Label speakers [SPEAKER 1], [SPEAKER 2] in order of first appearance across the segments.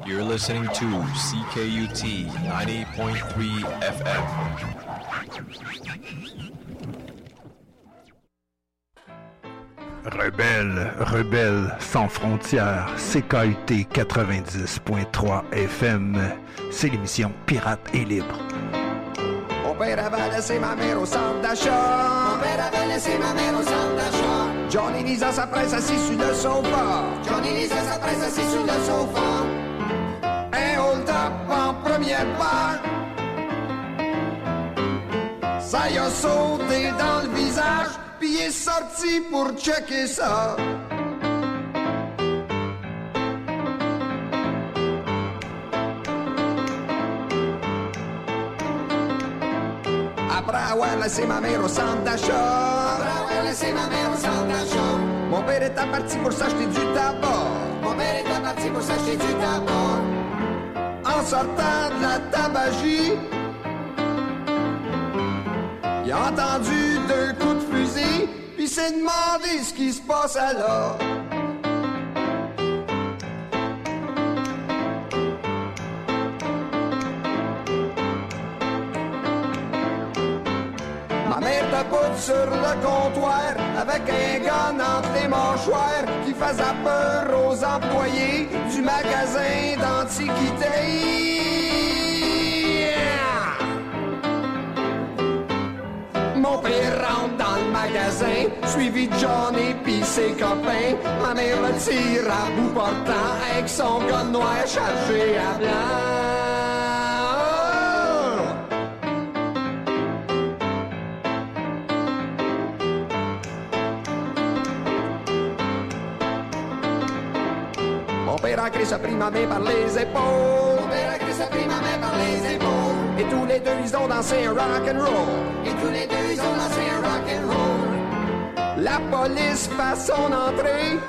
[SPEAKER 1] You're listening to CKUT 90.3 FM.
[SPEAKER 2] Rebelle sans frontières, CKUT 90.3 FM. C'est l'émission Pirate et Libre.
[SPEAKER 3] Mon père avait laissé ma mère au centre d'achat.
[SPEAKER 4] Mon père avait laissé ma mère au centre d'achat.
[SPEAKER 3] Johnny lisant sa presse assis sur le sofa.
[SPEAKER 4] Johnny lisait sa presse assis sur le sofa.
[SPEAKER 3] Un hold-up en première page. Ça y a sauté dans le visage, puis il est sorti pour checker ça. Après avoir laissé ma mère au centre d'achat.
[SPEAKER 4] Après avoir laissé ma mère au centre d'achat.
[SPEAKER 3] Mon père était parti pour s'acheter du tabac.
[SPEAKER 4] Mon père était parti pour s'acheter du tabac.
[SPEAKER 3] En sortant de la tabagie, il a entendu 2 coups de fusil, puis s'est demandé ce qui se passait là. Ma mère tapote sur le comptoir avec un gun entre les mâchoires qui faisait peur aux employés du magasin d'antiquité. Mon père rentre dans le magasin, suivi de Johnny pis ses copains. Ma mère le tire à bout portant avec son gun noir chargé à blanc. Mon père a créé sa pris ma main par les épaules.
[SPEAKER 4] Mon père a créé sa pris ma main par les épaules.
[SPEAKER 3] Et tous les deux ils ont dansé un rock'n'roll.
[SPEAKER 4] Et tous les deux ils ont dansé un rock'n'roll.
[SPEAKER 3] La police fait son entrée.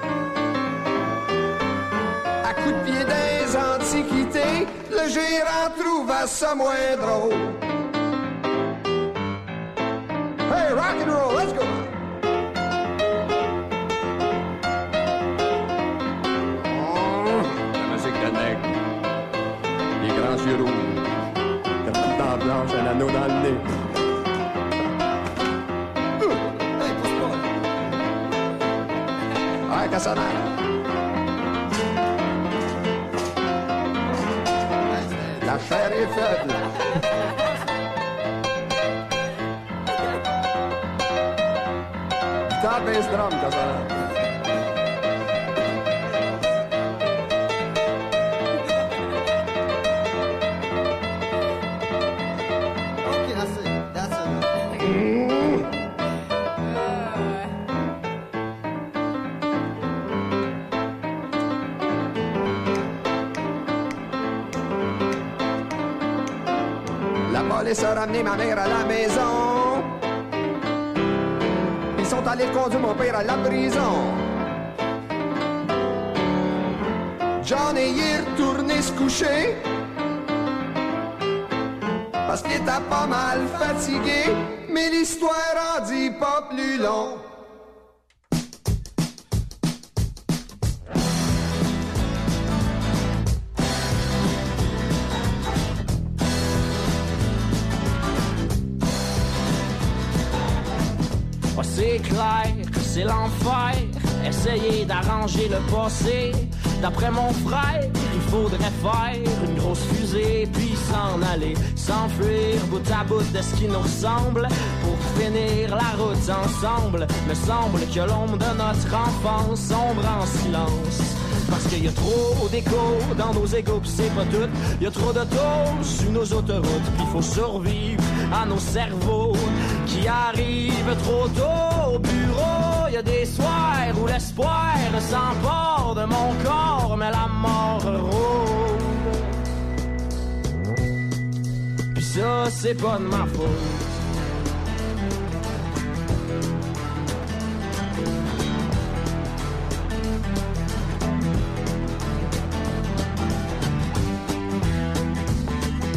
[SPEAKER 3] À coups de pied des antiquités, le gérant trouva ça moins drôle. Hey, rock'n'roll, let's go! Les grands yeux rouges, la petite dent blanche, un anneau dans le nez.
[SPEAKER 4] Hey, pousse pas.
[SPEAKER 3] Ouais, Cassandra. La chair est faible. Guitare, bass, drum, Cassandra. La police a ramené ma mère à la maison. Ils sont allés conduire mon père à la prison. Johnny y est retourné se coucher parce qu'il était pas mal fatigué, mais l'histoire en dit pas plus long.
[SPEAKER 5] Oh, c'est clair, c'est l'enfer, essayer d'arranger le passé. D'après mon frère, il faudrait faire une grosse fusée, puis s'en aller, s'enfuir bout à bout de ce qui nous ressemble, pour finir la route ensemble. Me semble que l'ombre de notre enfance sombre en silence, parce qu'il y a trop d'écho dans nos égos, pis c'est pas tout. Il y a trop de tôles sur nos autoroutes, pis faut survivre à nos cerveaux qui arrivent trop tôt au bureau. Il y a des soirs où l'espoir s'empare de mon corps, mais la mort rôde. Pis ça, c'est pas de ma faute.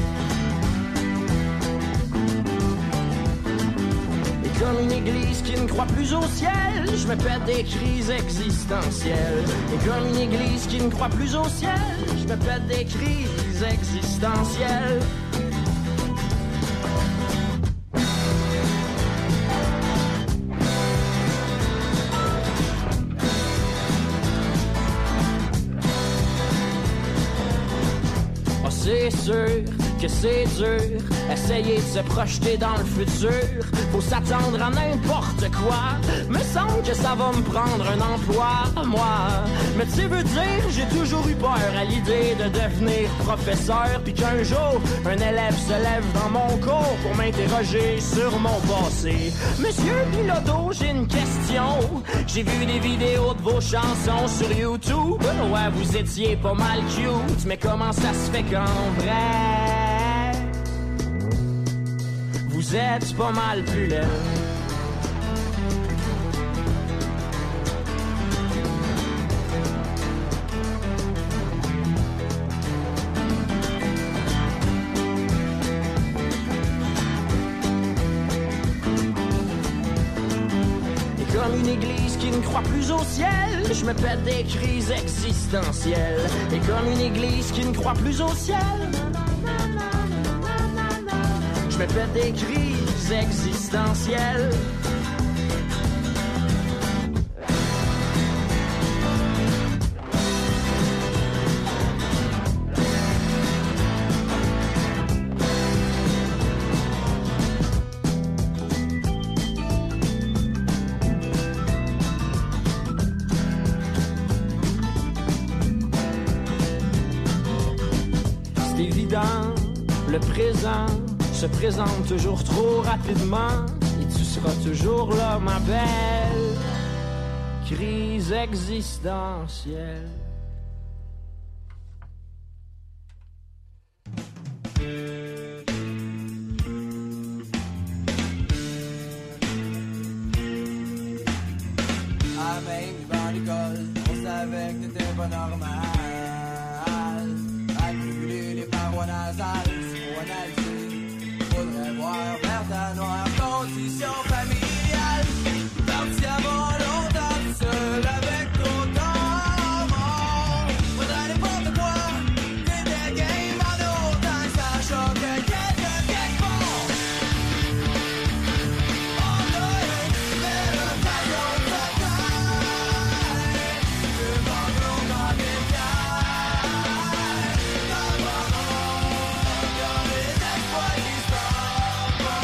[SPEAKER 5] Comme une église qui ne croit croit plus au ciel, je me pète des crises existentielles. Et comme une église qui ne croit plus au ciel, je me pète des crises existentielles. C'est sûr que c'est dur, essayer de se projeter dans le futur. Faut s'attendre à n'importe quoi, me semble que ça va me prendre un emploi, moi. Mais tu sais, veux dire, j'ai toujours eu peur à l'idée de devenir professeur, puis qu'un jour, un élève se lève dans mon cours pour m'interroger sur mon passé. Monsieur Piloto, j'ai une question. J'ai vu des vidéos de vos chansons sur YouTube. Ouais, vous étiez pas mal cute, mais comment ça se fait qu'en vrai, vous êtes pas mal plus laid? Et comme une église qui ne croit plus au ciel, je me pète des crises existentielles. Et comme une église qui ne croit plus au ciel, je me pète des crises existentielles. C'est évident, le présent se présente toujours trop rapidement et tu seras toujours là, ma belle. Crise existentielle.
[SPEAKER 6] Avec du banc d'école, on savait que t'étais pas normal. Accumuler les parois nasales, faut analyser. Faudrait voir vers ta noire condition familiale. Parti avant longtemps, tout seul avec trop d'hormones. Faudrait n'importe quoi, t'étais game en autant que ça choquait quelqu'un quelque part. On doit vers le taillon de ta taille. Le bandeau dans les cailles. D'abord, y'a les exploits qui se parlent pas.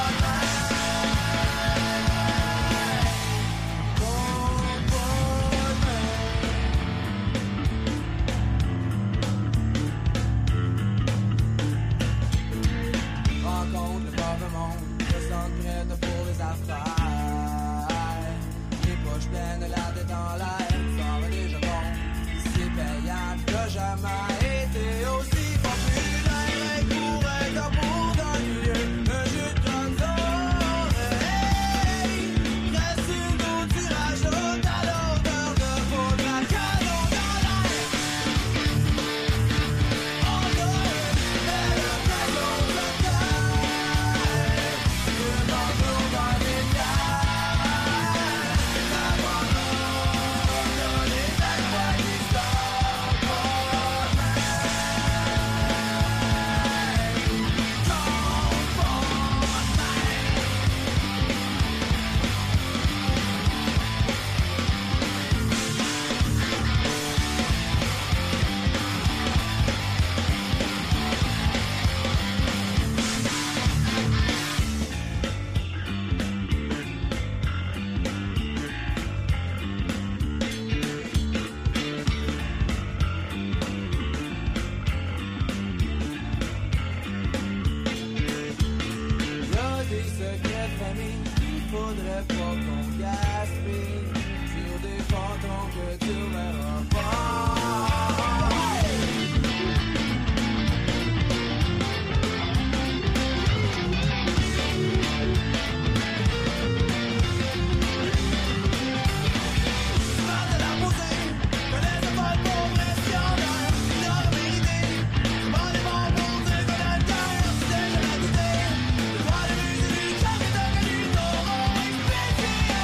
[SPEAKER 6] Rencontre le pauvre monde, se sent prête pour les affaires. Les poches pleines, la tête en l'air, ça va déjà bon. C'est payant, t'as jamais été aussi populaire. Et pour être pour d'un milieu, un jeu de grandes oreilles. Reste une autre tirage haute à l'odeur de faute, un canon dans l'air. On doit faire le caillon de taille. Le bandeau dans les cailles. D'abandon, les exploits qui se parlent pas. Y'a des secrets de famille qu'il faudrait pas qu'on gaspille sur des fantômes que tu verras pas. Parle de la posée, connaissez pas le progressionnaire, il a la vérité. C'est pas les bons pour dire qu'on a le cœur, c'est déjà la goûter. Le droit de musique, jamais t'as connu, t'auras expliqué.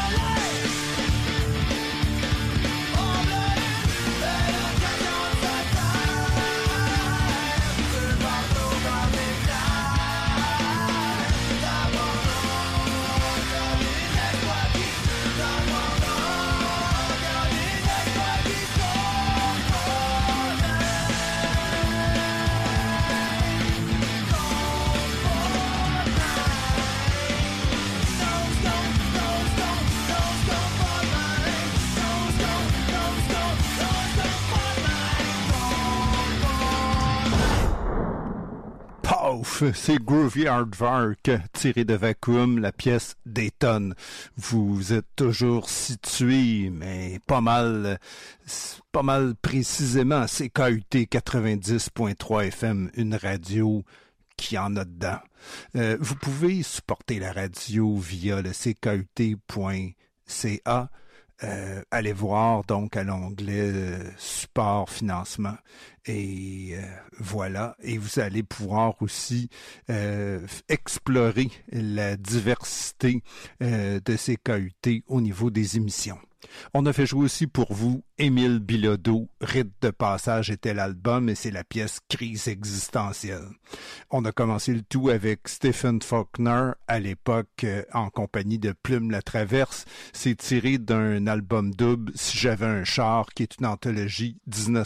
[SPEAKER 2] Ouf, c'est Groovy Aardvark, tiré de Vacuum, la pièce Dayton. Vous êtes toujours situé, mais pas mal précisément à CKUT 90.3 FM, une radio qui en a dedans. Vous pouvez supporter la radio via le CKUT.ca. Allez voir donc à l'onglet support financement et voilà, et vous allez pouvoir aussi explorer la diversité de CKUT au niveau des émissions. On a fait jouer aussi pour vous Émile Bilodeau, Rite de passage était l'album et c'est la pièce Crise existentielle. On a commencé le tout avec Stephen Faulkner à l'époque en compagnie de Plume la Traverse. C'est tiré d'un album double Si j'avais un char qui est une anthologie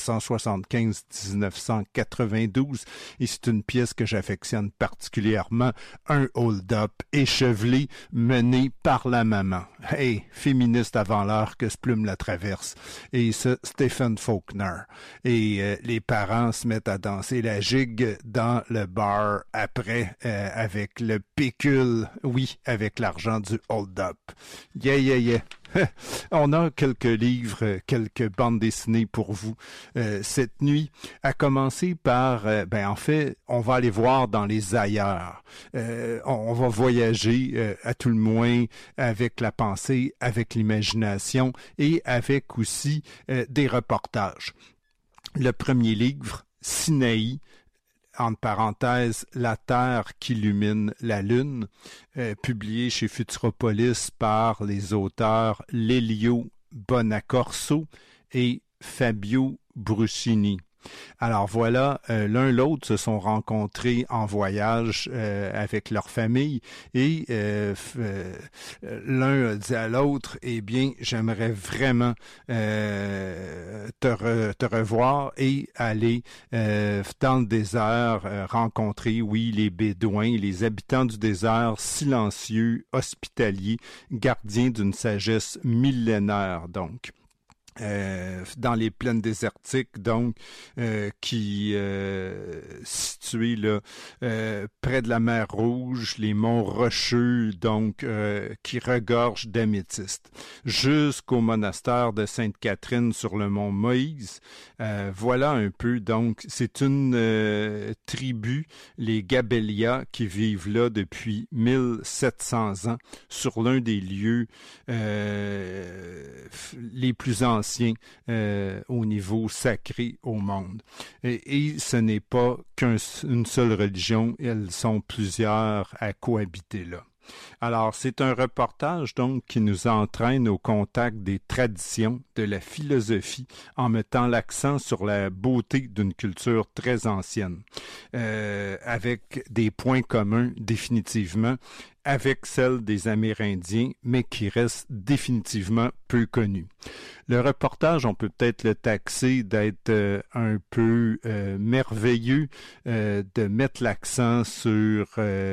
[SPEAKER 2] 1975-1992 et c'est une pièce que j'affectionne particulièrement, un hold-up échevelé mené par la maman. Hey, féministe avant l'heure que ce Plume la Traverse. Et ce Stephen Faulkner. Et les parents se mettent à danser la gigue dans le bar après avec le pécule, oui, avec l'argent du hold-up. Yeah, yeah, yeah. On a quelques livres, quelques bandes dessinées pour vous cette nuit, à commencer par, en fait, on va aller voir dans les ailleurs. On va voyager à tout le moins avec la pensée, avec l'imagination et avec aussi des reportages. Le premier livre, Sinaï, entre parenthèses, La Terre qui illumine la Lune, publié chez Futuropolis par les auteurs Lelio Bonacorso et Fabio Bruscini. Alors voilà, l'un l'autre se sont rencontrés en voyage avec leur famille et l'un a dit à l'autre, eh bien, j'aimerais vraiment te revoir et aller dans le désert rencontrer, oui, les Bédouins, les habitants du désert silencieux, hospitaliers, gardiens d'une sagesse millénaire, donc. Dans les plaines désertiques, donc, qui situées là, près de la mer Rouge, les monts rocheux, donc, qui regorgent d'améthystes, jusqu'au monastère de Sainte-Catherine sur le mont Moïse. Voilà un peu, donc, c'est une tribu, les Gabélias, qui vivent là depuis 1700 ans, sur l'un des lieux les plus anciens au niveau sacré au monde. Et ce n'est pas qu'une seule religion, elles sont plusieurs à cohabiter là. Alors, c'est un reportage donc qui nous entraîne au contact des traditions, de la philosophie, en mettant l'accent sur la beauté d'une culture très ancienne, avec des points communs définitivement, avec celle des Amérindiens, mais qui reste définitivement peu connue. Le reportage, on peut peut-être le taxer d'être un peu merveilleux, de mettre l'accent sur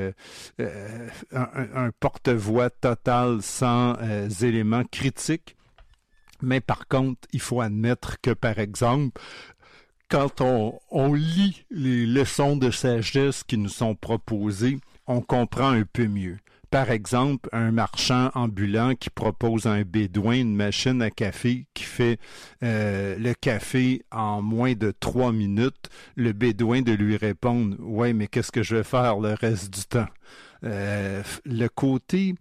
[SPEAKER 2] un porte-voix total sans éléments critiques. Mais par contre, il faut admettre que, par exemple, quand on lit les leçons de sagesse qui nous sont proposées, on comprend un peu mieux. Par exemple, un marchand ambulant qui propose à un bédouin une machine à café qui fait le café en moins de 3 minutes, le bédouin de lui répondre « Ouais, mais qu'est-ce que je vais faire le reste du temps? » Le côté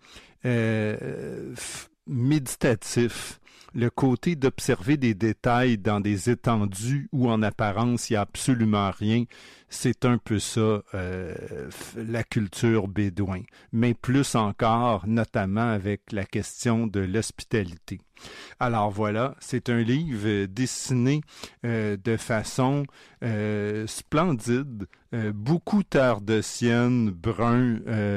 [SPEAKER 2] méditatif, le côté d'observer des détails dans des étendues où en apparence il n'y a absolument rien, c'est un peu ça la culture bédouin, mais plus encore, notamment avec la question de l'hospitalité. Alors voilà, c'est un livre dessiné de façon splendide, beaucoup terre de sienne, brun,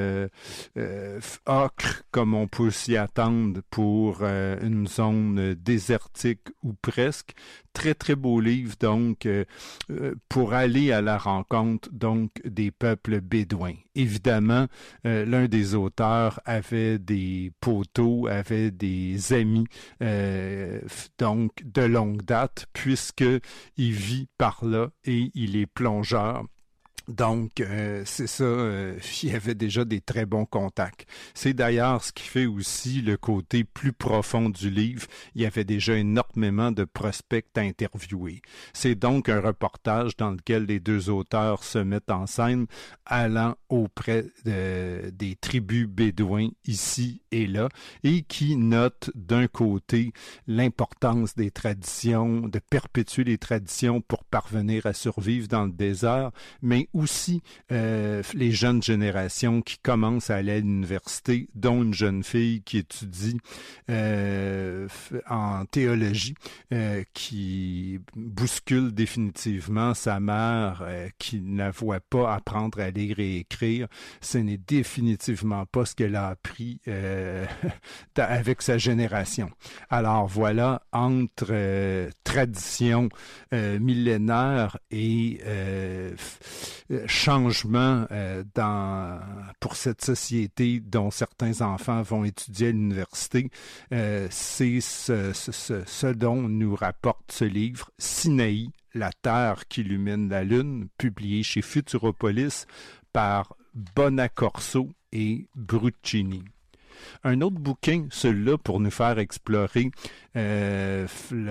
[SPEAKER 2] ocre, comme on peut s'y attendre pour une zone désertique ou presque. Très, très beau livre, donc, pour aller à la rencontre, donc, des peuples bédouins. Évidemment, l'un des auteurs avait des poteaux, avait des amis, donc, de longue date, puisqu'il vit par là et il est plongeur. Donc, c'est ça, il y avait déjà des très bons contacts. C'est d'ailleurs ce qui fait aussi le côté plus profond du livre. Il y avait déjà énormément de prospects à interviewer. C'est donc un reportage dans lequel les deux auteurs se mettent en scène, allant auprès des tribus bédouins ici et là, et qui notent d'un côté l'importance des traditions, de perpétuer les traditions pour parvenir à survivre dans le désert, mais aussi les jeunes générations qui commencent à aller à l'université, dont une jeune fille qui étudie en théologie, qui bouscule définitivement sa mère, qui ne la voit pas apprendre à lire et écrire. Ce n'est définitivement pas ce qu'elle a appris avec sa génération. Alors voilà, entre tradition millénaire et changement pour cette société dont certains enfants vont étudier à l'université, c'est ce dont nous rapporte ce livre, Sinaï, la Terre qui illumine la Lune, publié chez Futuropolis par Bonacorso et Bruccini. Un autre bouquin, celui-là, pour nous faire explorer dans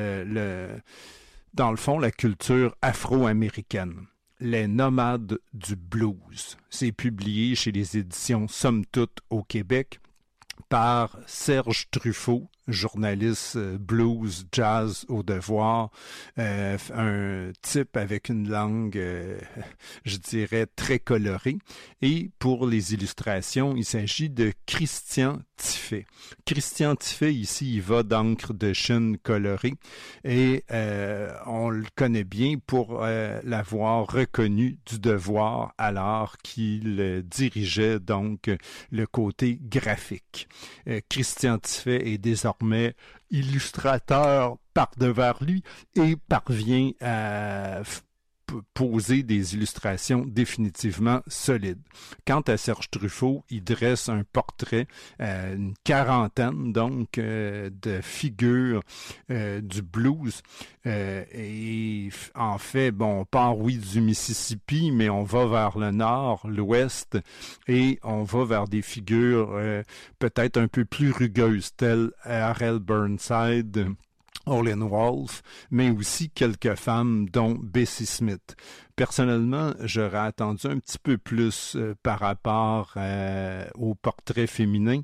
[SPEAKER 2] le fond, la culture afro-américaine. Les nomades du blues. C'est publié chez les éditions Somme Toute au Québec par Serge Truffaut, journaliste blues, jazz au devoir, un type avec une langue, je dirais, très colorée. Et pour les illustrations, il s'agit de Christian Tiffet. Christian Tiffet, ici, il va d'encre de Chine colorée et on le connaît bien pour l'avoir reconnu du devoir alors qu'il dirigeait donc le côté graphique. Christian Tiffet est désormais illustrateur par devers lui et parvient à poser des illustrations définitivement solides. Quant à Serge Truffaut, il dresse un portrait, une quarantaine donc de figures du blues et en fait, bon, on part oui du Mississippi, mais on va vers le nord, l'ouest et on va vers des figures peut-être un peu plus rugueuses telles R.L. Burnside, Orlin Wolfe, mais aussi quelques femmes, dont Bessie Smith. Personnellement, j'aurais attendu un petit peu plus par rapport au portrait féminin,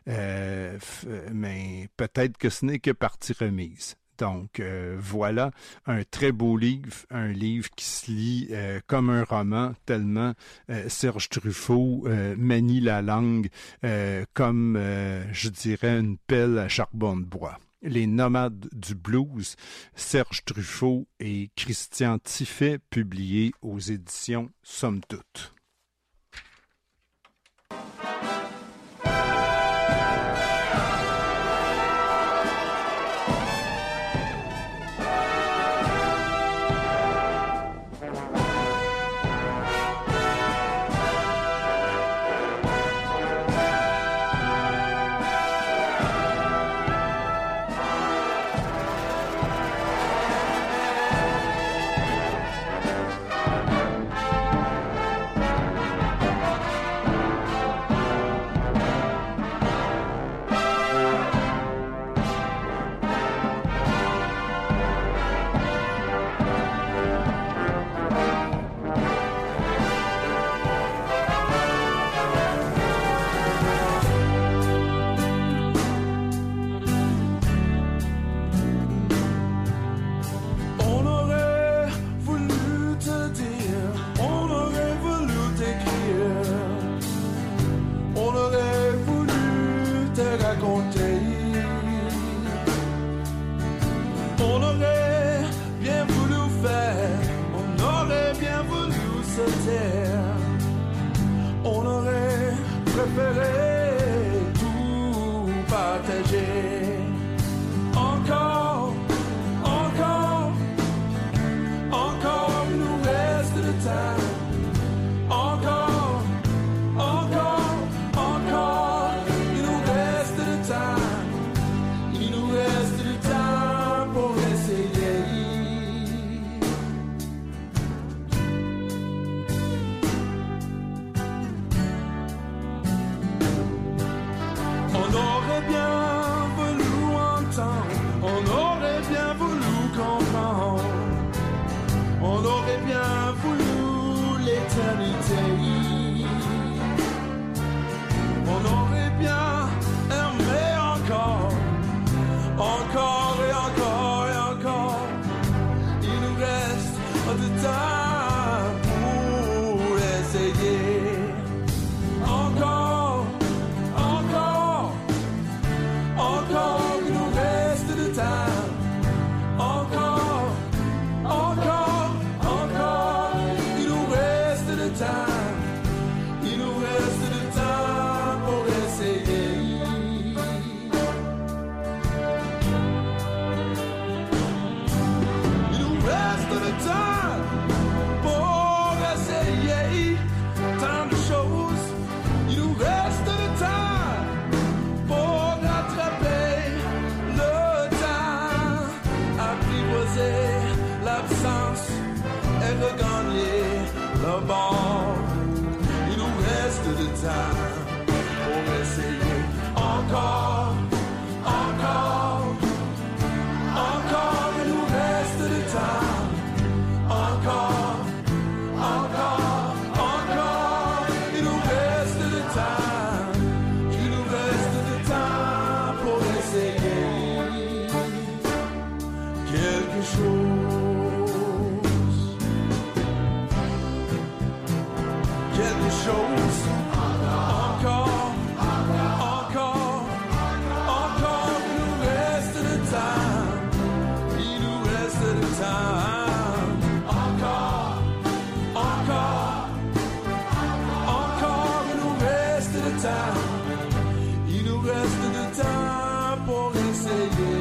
[SPEAKER 2] mais peut-être que ce n'est que partie remise. Donc voilà, un très beau livre, un livre qui se lit comme un roman, tellement Serge Truffaut manie la langue comme, je dirais, une pelle à charbon de bois. Les nomades du blues, Serge Truffaut et Christian Tiffet, publiés aux éditions Somme Toute.
[SPEAKER 7] comprendre. On aurait bien voulu l'éternité. On aurait bien aimé encore, encore et encore et encore. Il nous reste du temps pour essayer. Encore, encore, encore, il nous reste du temps. Encore, encore, encore, il nous reste du temps. Il nous reste du temps pour essayer. Il nous reste du temps pour essayer tant de choses. Il nous reste du temps pour rattraper le temps, apprivoiser l'absence et regagner le bord. Il nous reste du temps pour essayer encore, encore, encore. Il nous reste du temps encore, encore, encore. Il nous reste du temps, il nous reste du temps pour essayer quelque chose, quelque chose. Encore, encore, encore. Il nous reste du temps, il nous reste du temps. Encore, encore, encore. Il nous reste du temps, il nous reste du temps pour essayer.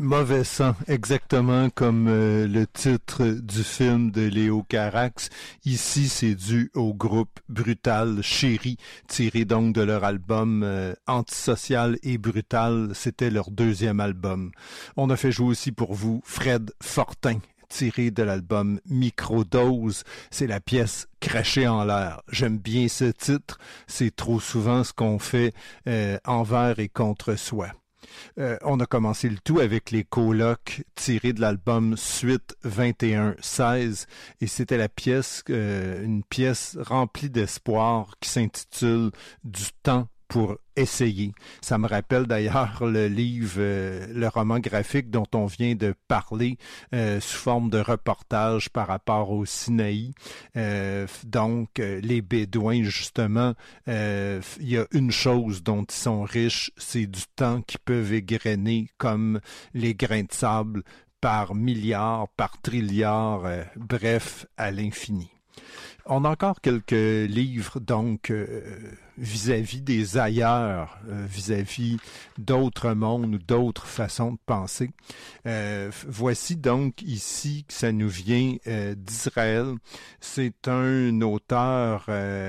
[SPEAKER 2] Mauvais sang, exactement comme le titre du film de Léo Carax. Ici, c'est dû au groupe Brutal Chéri, tiré donc de leur album Antisocial et Brutal. C'était leur deuxième album. On a fait jouer aussi pour vous Fred Fortin, tiré de l'album Microdose. C'est la pièce Cracher en l'air. J'aime bien ce titre. C'est trop souvent ce qu'on fait envers et contre soi. On a commencé le tout avec les colocs tirés de l'album Suite 21-16 et c'était la pièce, une pièce remplie d'espoir qui s'intitule Du temps pour essayer. Ça me rappelle d'ailleurs le livre, le roman graphique dont on vient de parler sous forme de reportage par rapport au Sinaï. Donc, les Bédouins, justement, il y a une chose dont ils sont riches, c'est du temps qu'ils peuvent égrener comme les grains de sable par milliards, par trilliards, bref, à l'infini. On a encore quelques livres, donc, vis-à-vis des ailleurs, vis-à-vis d'autres mondes ou d'autres façons de penser. Voici donc ici que ça nous vient d'Israël. C'est un auteur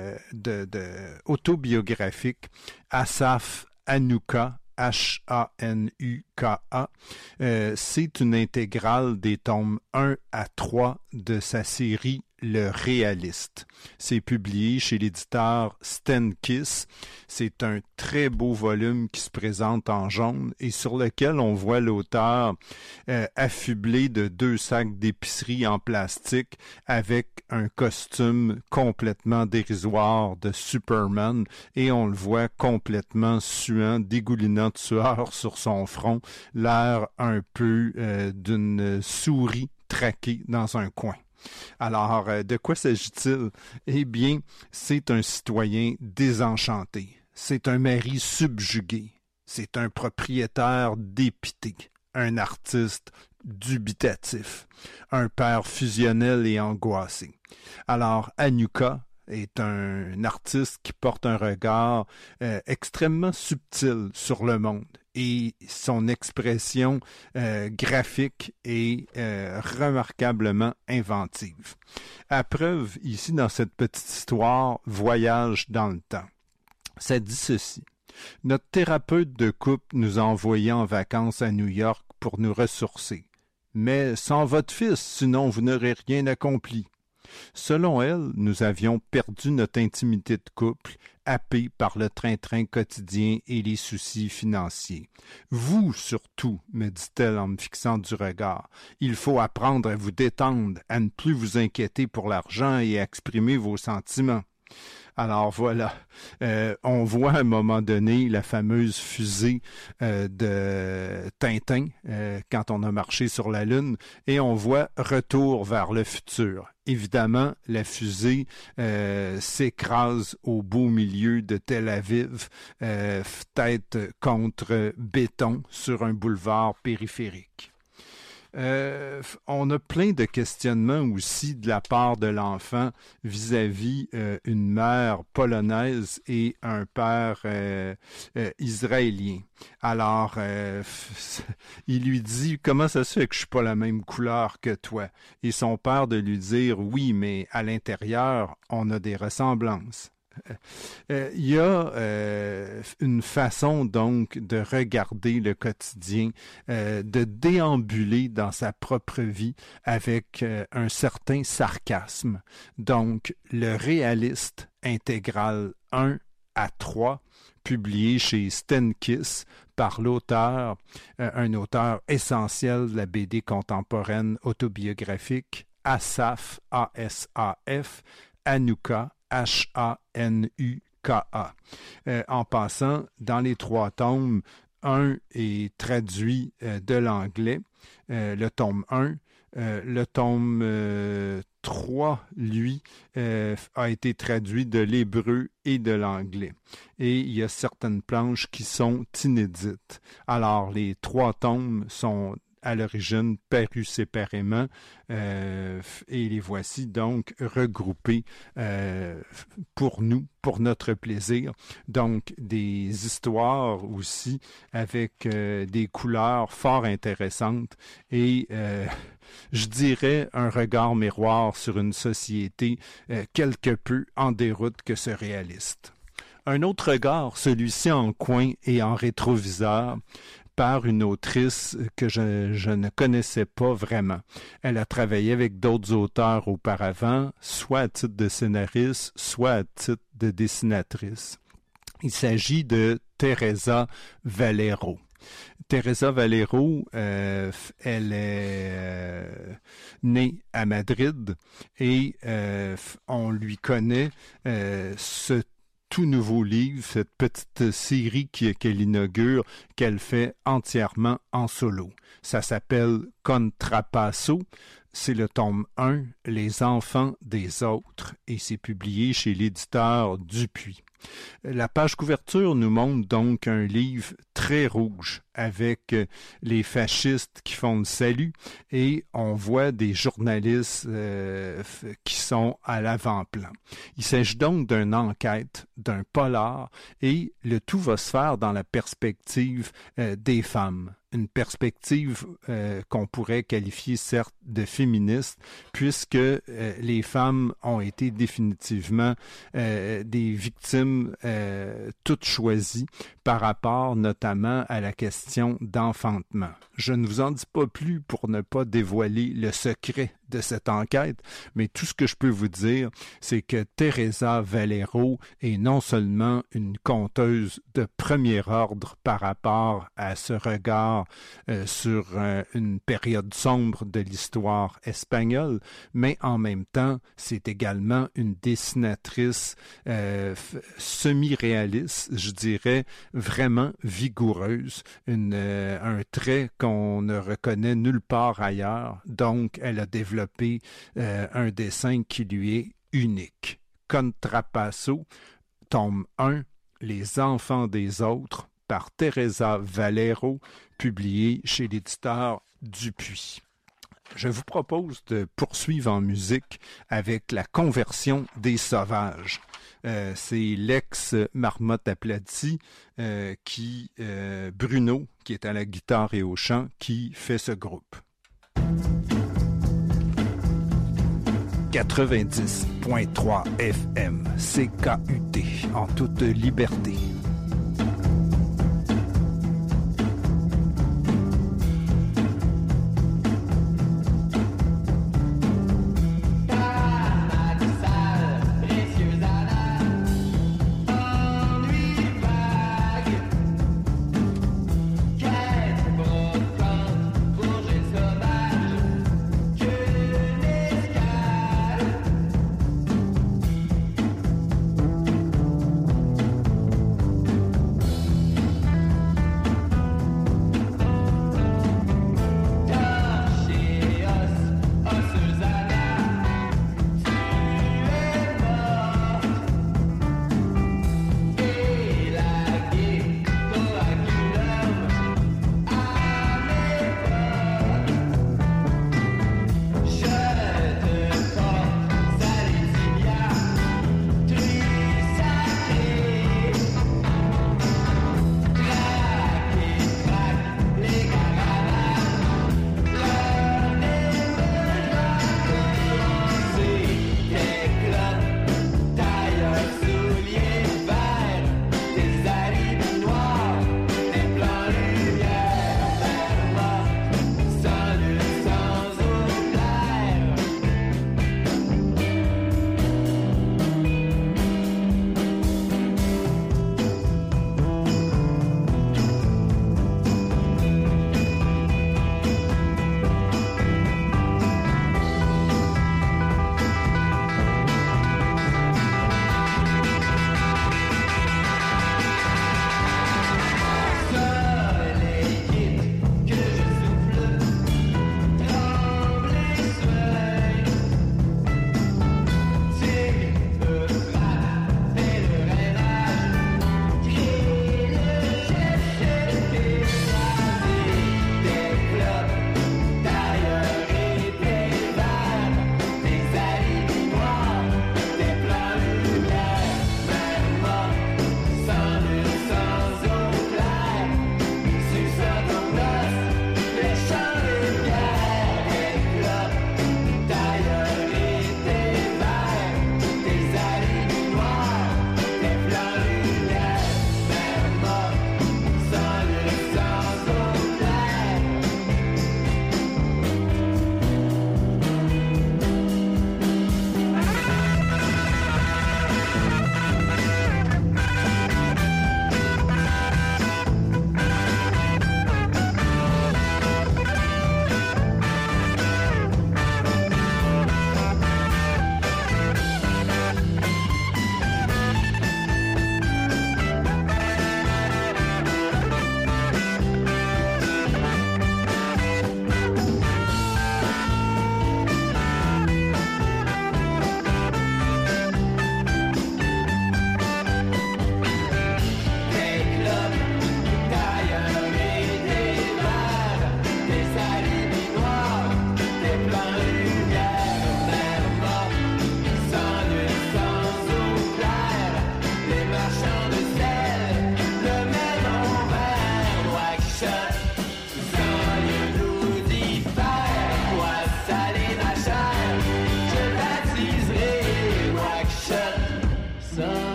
[SPEAKER 2] autobiographique, Asaf Hanouka, H-A-N-U-K-A. C'est une intégrale des tomes 1 à 3 de sa série Le Réaliste. C'est publié chez l'éditeur Stenkiss. C'est un très beau volume qui se présente en jaune et sur lequel on voit l'auteur affublé de 2 sacs d'épicerie en plastique avec un costume complètement dérisoire de Superman et on le voit complètement suant, dégoulinant de sueur sur son front, l'air un peu d'une souris traquée dans un coin. Alors, de quoi s'agit-il? Eh bien, c'est un citoyen désenchanté, c'est un mari subjugué, c'est un propriétaire dépité, un artiste dubitatif, un père fusionnel et angoissé. Alors, Hanouka est un artiste qui porte un regard extrêmement subtil sur le monde. Et son expression graphique est remarquablement inventive. À preuve, ici, dans cette petite histoire, Voyage dans le temps. Ça dit ceci. Notre thérapeute de couple nous a envoyés en vacances à New York pour nous ressourcer. Mais sans votre fils, sinon vous n'aurez rien accompli. Selon elle, nous avions perdu notre intimité de couple, happés par le train-train quotidien et les soucis financiers. Vous, surtout, me dit-elle en me fixant du regard, il faut apprendre à vous détendre, à ne plus vous inquiéter pour l'argent et à exprimer vos sentiments. Alors voilà, on voit à un moment donné la fameuse fusée de Tintin quand on a marché sur la Lune et on voit Retour vers le futur. Évidemment, la fusée s'écrase au beau milieu de Tel Aviv, tête contre béton sur un boulevard périphérique. On a plein de questionnements aussi de la part de l'enfant vis-à-vis une mère polonaise et un père israélien. Alors, il lui dit « Comment ça se fait que je suis pas la même couleur que toi? » Et son père de lui dire « Oui, mais à l'intérieur, on a des ressemblances. » Il y a une façon donc de regarder le quotidien, de déambuler dans sa propre vie avec un certain sarcasme. Donc, le Réaliste intégral 1 à 3, publié chez Stenkiss par l'auteur, un auteur essentiel de la BD contemporaine autobiographique, Asaf, A-S-A-F, Hanouka, H-A-N-U-K-A. En passant, dans les 3 tomes, un est traduit de l'anglais, le tome 1. Le tome 3, lui, a été traduit de l'hébreu et de l'anglais. Et il y a certaines planches qui sont inédites. Alors, les 3 tomes sont à l'origine parus séparément et les voici donc regroupés pour nous, pour notre plaisir. Donc, des histoires aussi avec des couleurs fort intéressantes et je dirais un regard miroir sur une société quelque peu en déroute que ce réaliste. Un autre regard, celui-ci en coin et en rétroviseur, par une autrice que je ne connaissais pas vraiment. Elle a travaillé avec d'autres auteurs auparavant, soit à titre de scénariste, soit à titre de dessinatrice. Il s'agit de Teresa Valero. Teresa Valero, elle est née à Madrid et on lui connaît ce tout nouveau livre, cette petite série qu'elle inaugure, qu'elle fait entièrement en solo. Ça s'appelle Contrapasso. C'est le tome 1, Les enfants des autres, et c'est publié chez l'éditeur Dupuis. La page couverture nous montre donc un livre très rouge avec les fascistes qui font le salut et on voit des journalistes qui sont à l'avant-plan. Il s'agit donc d'une enquête, d'un polar et le tout va se faire dans la perspective des femmes. Une perspective qu'on pourrait qualifier certes de féministe, puisque les femmes ont été définitivement des victimes toutes choisies par rapport notamment à la question d'enfantement. Je ne vous en dis pas plus pour ne pas dévoiler le secret de cette enquête, mais tout ce que je peux vous dire, c'est que Teresa Valero est non seulement une conteuse de premier ordre par rapport à ce regard sur une période sombre de l'histoire espagnole, mais en même temps, c'est également une dessinatrice semi-réaliste, je dirais, vraiment vigoureuse, un trait qu'on ne reconnaît nulle part ailleurs. Donc, elle a développé un dessin qui lui est unique. Contrapasso, tome 1, Les enfants des autres, par Teresa Valero, publié chez l'éditeur Dupuis. Je vous propose de poursuivre en musique avec La conversion des sauvages. C'est l'ex-Marmotte aplatie Bruno, qui est à la guitare et au chant, qui fait ce groupe. 90.3 FM, CKUT, en toute liberté.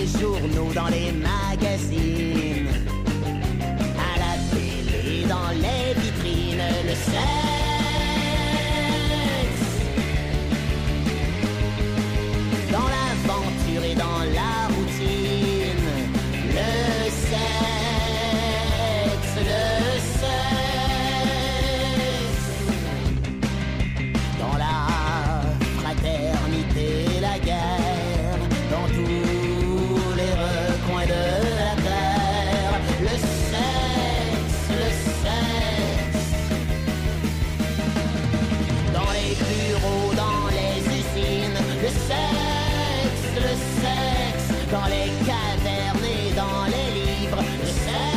[SPEAKER 8] les journaux, dans les magazines, à la télé, dans les vitrines, le sexe. Dans l'aventure et dans la routine, le sexe, le sexe. Dans la fraternité, la guerre, dans tous les recoins de la terre, le sexe, le sexe. Dans les bureaux, dans les usines, le sexe, le sexe. Dans les cavernes et dans les livres, le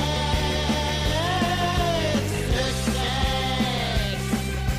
[SPEAKER 8] sexe, le sexe.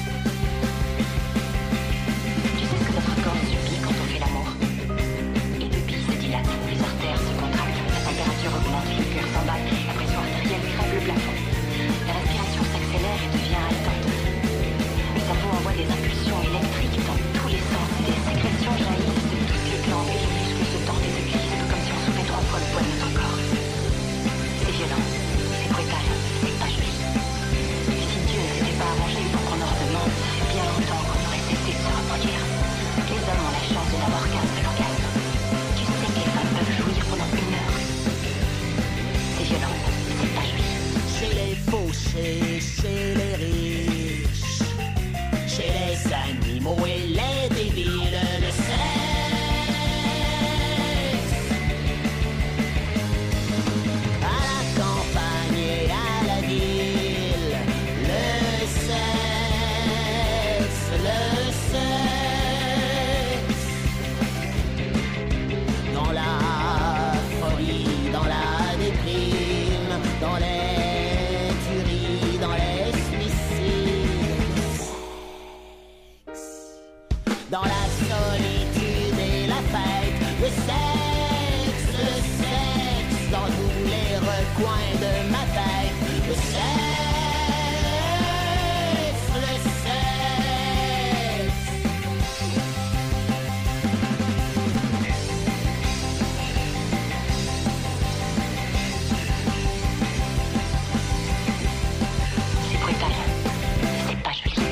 [SPEAKER 9] Tu sais ce que notre corps subit quand on fait l'amour? Les pupilles se dilatent, les artères se contractent, la température augmente, le cœur s'emballe, la pression artérielle crève le plafond. La respiration s'accélère et devient haletante. Le cerveau envoie des impulsions électriques dans tous les sens et des sécrétions jaillissent de toutes les glandes et les muscles se tordent et se glissent comme si on soulevait 3 fois le poids de notre corps. C'est violent, c'est brutal, c'est pas joli. Et si Dieu ne s'était pas arrangé pour qu'on en redemande, ça fait bien longtemps qu'on aurait cessé de se reproduire. Les hommes ont la chance de n'avoir qu'un seul orgasme. Tu sais que les femmes peuvent jouir pendant 1 heure. C'est violent, c'est pas joli.
[SPEAKER 8] Chez les fauchés, chez les riches, chez les animaux et les débiles, le sexe. À la campagne et à la ville, le sexe, le sexe. Dans la folie, dans la déprime, dans les tueries, dans les suicides. Dans la solitude et la fête, le sexe, dans tous les recoins de ma tête, le sexe, le sexe.
[SPEAKER 9] C'est brutal, c'est pas joli.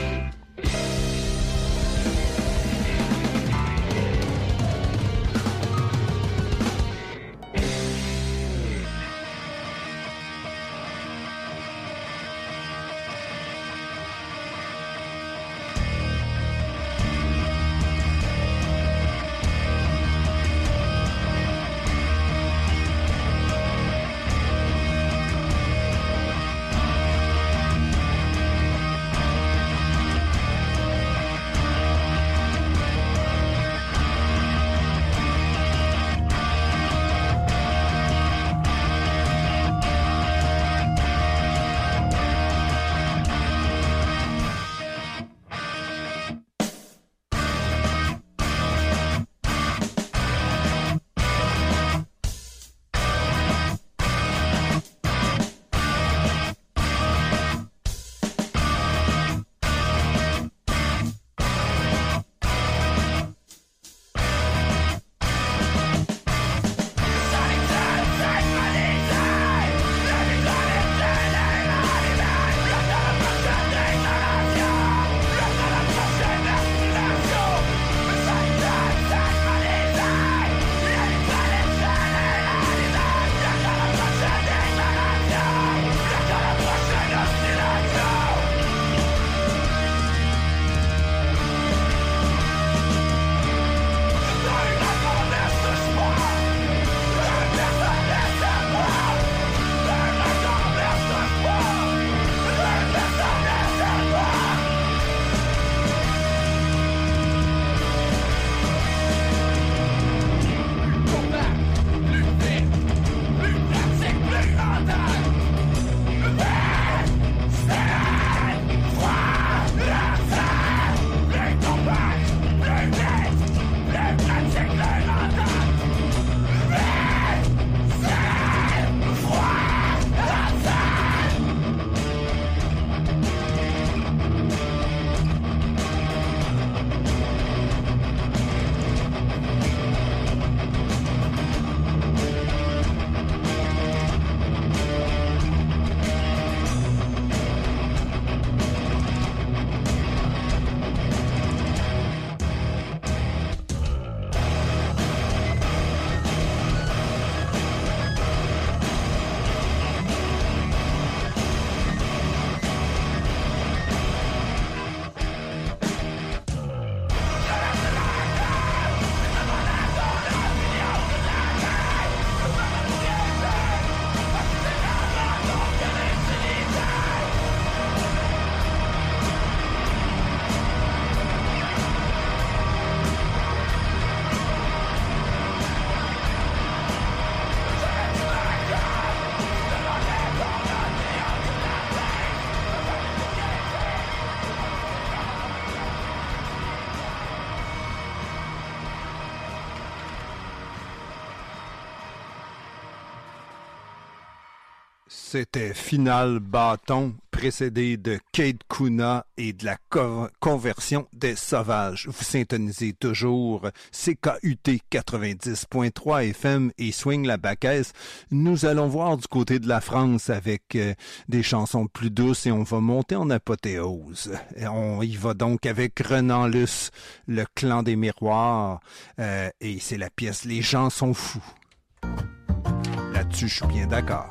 [SPEAKER 2] C'était Final Bâton, précédé de Kate Kuna et de la conversion des Sauvages. Vous syntonisez toujours CKUT 90.3 FM et Swing la Baquesse. Nous allons voir du côté de la France avec des chansons plus douces et on va monter en apothéose. Et on y va donc avec Renan Luce, Le Clan des Miroirs, et c'est la pièce Les gens sont fous. Là-dessus, je suis bien d'accord.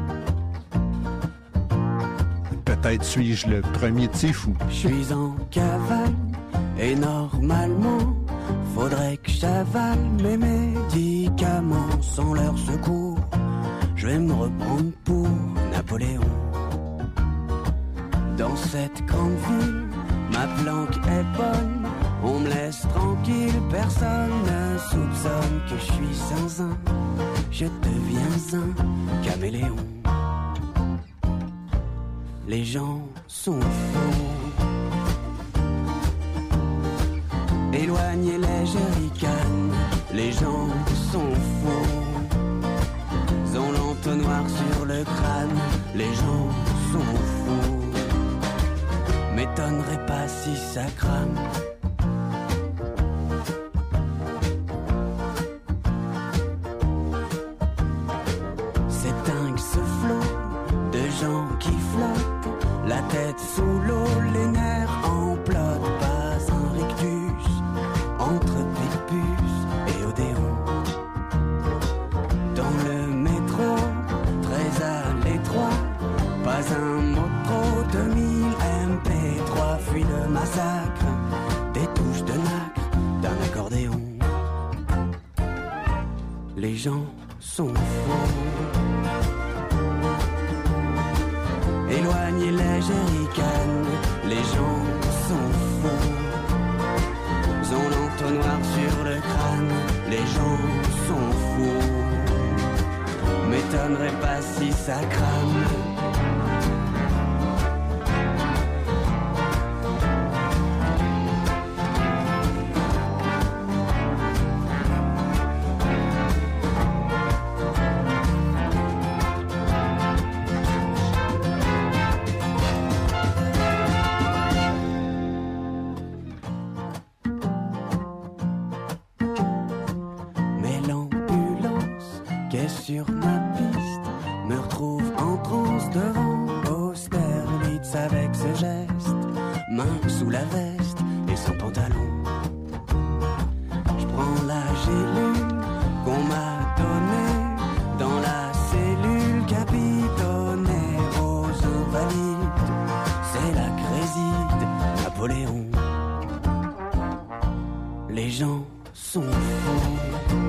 [SPEAKER 2] Peut-être suis-je le premier de ces fous.
[SPEAKER 10] Je suis en cavale et normalement faudrait que j'avale mes médicaments. Sans leur secours, je vais me reprendre pour Napoléon. Dans cette grande ville, ma planque est bonne. On me laisse tranquille, personne ne soupçonne que je suis zinzin. Je deviens un caméléon. Les gens sont fous. Éloignez les jerrycans. Les gens sont fous. Ils ont l'entonnoir sur le crâne. Les gens sont fous. M'étonnerait pas si ça crame. C'est dingue ce flot de gens qui flottent. La tête sous l'eau, les nerfs en plot. Pas un rictus entre Picpus et Odéon. Dans le métro, très à l'étroit. Pas un mot trop, 2000 MP3. Fuit le massacre des touches de nacre d'un accordéon. Les gens sont fous. Éloignez les jerrycans, les gens sont fous. Ils ont l'entonnoir sur le crâne, les gens sont fous. M'étonnerait pas si ça crame. Sur ma piste, me retrouve en transe devant Austerlitz avec ce geste, main sous la veste et sans pantalon. Je prends la gélule qu'on m'a donnée dans la cellule capitonnée aux invalides. C'est la créside, Napoléon. Les gens sont fous.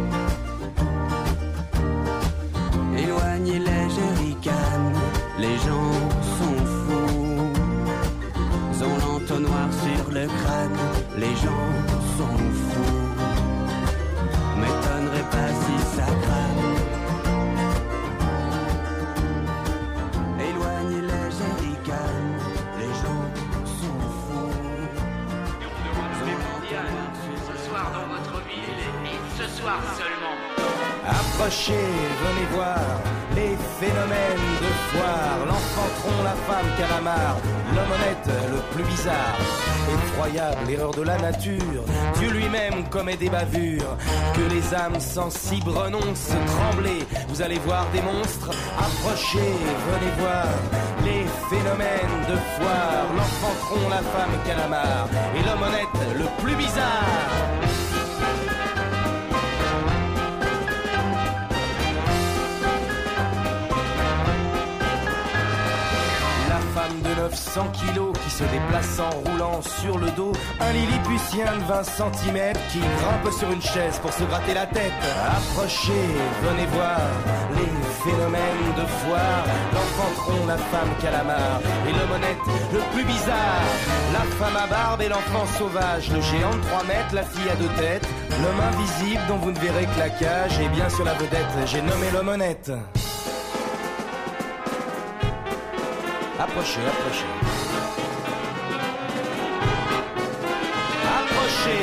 [SPEAKER 10] Éloignez les jerrycans, les gens sont fous. Ils ont l'entonnoir sur le crâne, les gens sont fous. M'étonnerait pas si ça crame. Éloignez les jerrycans, les gens sont fous.
[SPEAKER 11] Ce soir dans votre ville et ce soir seulement.
[SPEAKER 12] Approchez, venez voir les phénomènes de foire. L'enfant tronc, la femme calamar, l'homme honnête, le plus bizarre. Effroyable erreur de la nature, Dieu lui-même commet des bavures. Que les âmes sensibles renoncent, tremblez, vous allez voir des monstres. Approchez, venez voir les phénomènes de foire. L'enfant tronc, la femme calamar et l'homme honnête, le plus bizarre. De 900 kilos qui se déplace en roulant sur le dos. Un lilliputien de 20 cm qui grimpe sur une chaise pour se gratter la tête. Approchez, venez voir les phénomènes de foire. L'enfant tronc, la femme calamar et l'homme honnête, le plus bizarre. La femme à barbe et l'enfant sauvage. Le géant de 3 mètres, la fille à 2 têtes. L'homme invisible dont vous ne verrez que la cage. Et bien sur la vedette, j'ai nommé l'homme honnête. Approchez, approchez. Approchez.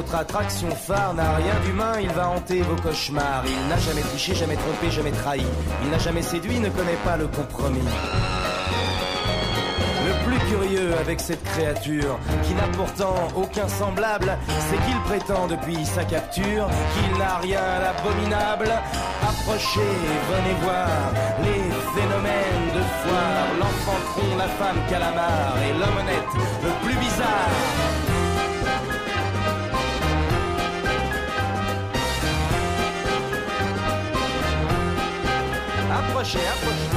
[SPEAKER 12] votre attraction phare n'a rien d'humain, il va hanter vos cauchemars. Il n'a jamais triché, jamais trompé, jamais trahi. Il n'a jamais séduit, ne connaît pas le compromis. Le plus curieux avec cette créature, qui n'a pourtant aucun semblable, c'est qu'il prétend depuis sa capture qu'il n'a rien d'abominable. Approchez, venez voir les phénomènes de foire, l'enfant tronc, la femme calamar et l'homme honnête le plus bizarre. Approchez, approchez.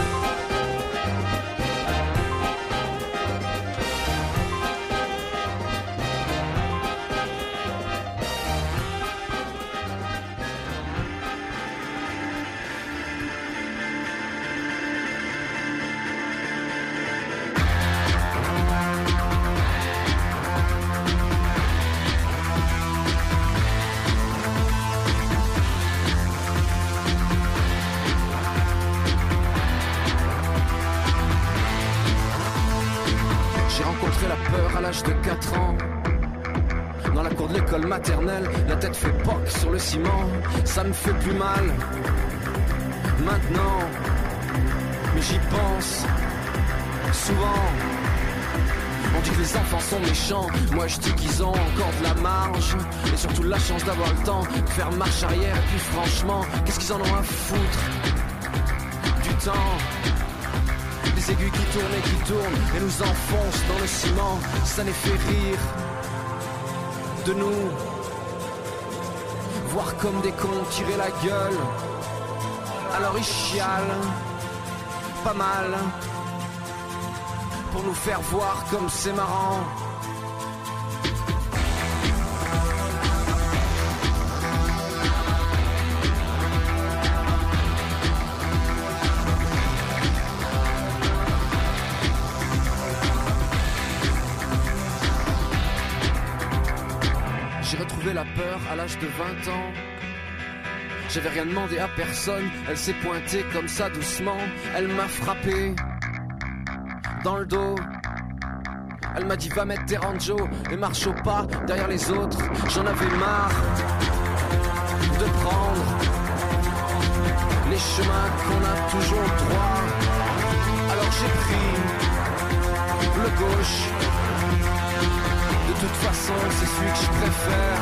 [SPEAKER 13] De 4 ans, dans la cour de l'école maternelle, la tête fait poc sur le ciment, ça me fait plus mal maintenant, mais j'y pense souvent. On dit que les enfants sont méchants, moi je dis qu'ils ont encore de la marge, et surtout la chance d'avoir le temps de faire marche arrière, et puis franchement, qu'est-ce qu'ils en ont à foutre du temps? Des aiguilles qui tournent et nous enfoncent dans le ciment, ça les fait rire de nous, voir comme des cons tirer la gueule. Alors ils chialent pas mal pour nous faire voir comme c'est marrant. La peur à l'âge de 20 ans. J'avais rien demandé à personne, elle s'est pointée comme ça doucement, elle m'a frappé dans le dos. Elle m'a dit va mettre tes ranjos et marche au pas derrière les autres. J'en avais marre de prendre les chemins qu'on a toujours droit. Alors j'ai pris le gauche. De toute façon, c'est celui que je préfère.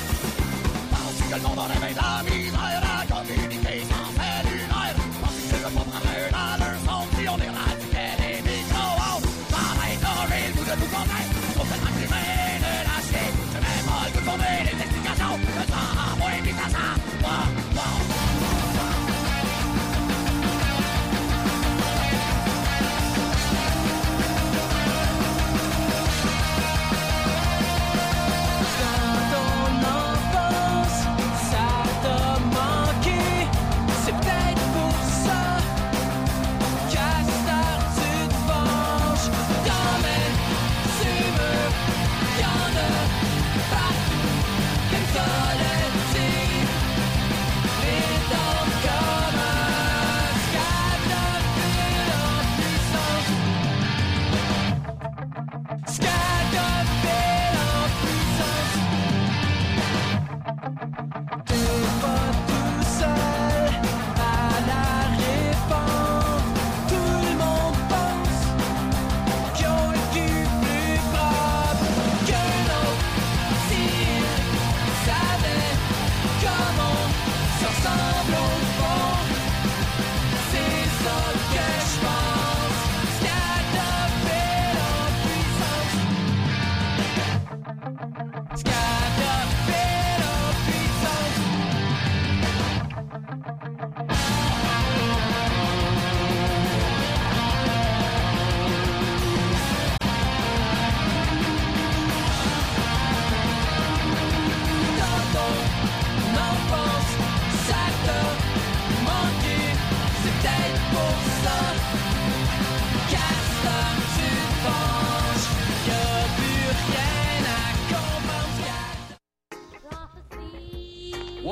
[SPEAKER 14] Que le monde en réveille la misère à communiquer sans faire lunaire. Penses-tu que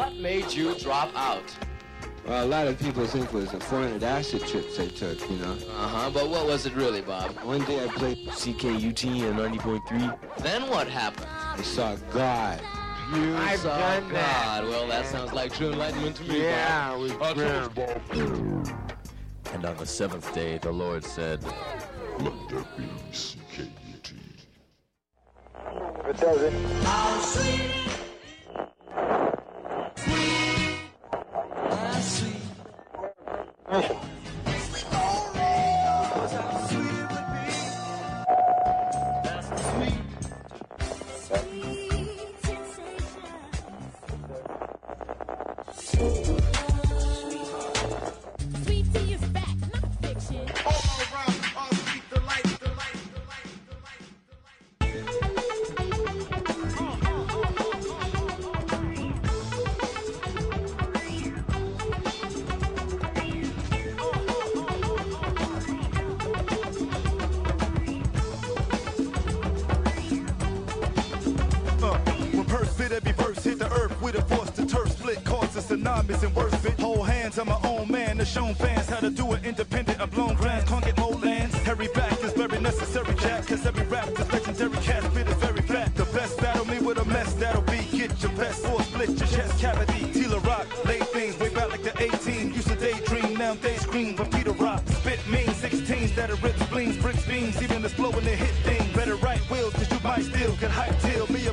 [SPEAKER 14] What made you drop out?
[SPEAKER 15] Well, a lot of people think it was the 400 acid trips I took, you know.
[SPEAKER 14] But what was it really, Bob?
[SPEAKER 15] One day I played CKUT in 90.3.
[SPEAKER 14] Then what happened?
[SPEAKER 15] I saw God.
[SPEAKER 14] You saw God. Well, that sounds like true enlightenment to me,
[SPEAKER 15] yeah,
[SPEAKER 14] Bob.
[SPEAKER 16] And on the seventh day, the Lord said,
[SPEAKER 17] "Let there be CKUT."
[SPEAKER 18] It does it.
[SPEAKER 6] How sweet, sweet, sweet.
[SPEAKER 19] Tsunamis and worse fit. Whole hands on my own man. The shown fans how to do it independent of blown grants. Can't get more lands. Harry back is very necessary, Jack. Cause every rap is legendary. Cat spit is very flat. The best battle me with a mess that'll be. Get your best or split your chest cavity. Tila Rock, lay things way back like the 18. Used to daydream, now they scream from Peter Rock. Spit mean 16s that'll rip spleens, brick beams. Even this blowing the hit thing. Better right wheels cause you might still get hype till.